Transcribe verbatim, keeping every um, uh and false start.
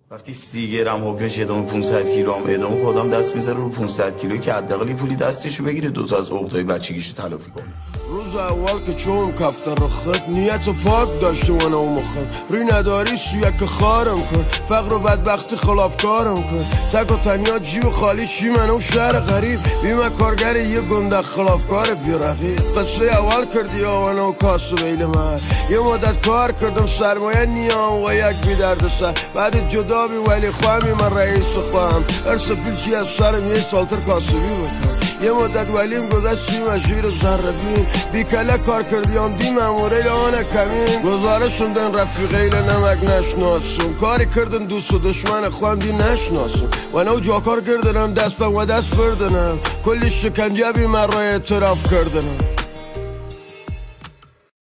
وقتی سی گرم حکمش ادامه پانصد کیلو هم ادامه کدام دست میذاره رو پانصد کیلو که حداقل پولی دستشو بگیره دوتا از عقدای بچگیشو تلافی کنه. روز اول که چون کفتر رو خط نیت و پاک داشته و نو مخم روی نداری سویک خارم کن فقر و بدبختی خلافکارم کن تک و تنیا جیب خالی چی منو شهر غریب بیمه کارگر یه گنده خلافکار بیرقی قصه اول کردی آوانو کاسو بیل من یه مدت کار کردم سرمایه نیام و یک بی درد سر بعد جدا بی ولی خواهمی من رئیس خواهم ارس پیلچی از سرم یه سالتر کاسبی بکن یه مدت ولیم گذشت چی مشیر زربین بیکله کار کردیم دی مموره لانه کمین گزارشون دن رفیقیل نمک نشناسون کاری کردن دوست و دشمن خواهم دی نشناسون و نو جا کار کردنم دست بم و دست بردنم کلی شکنجه بی من را اعتراف کردنم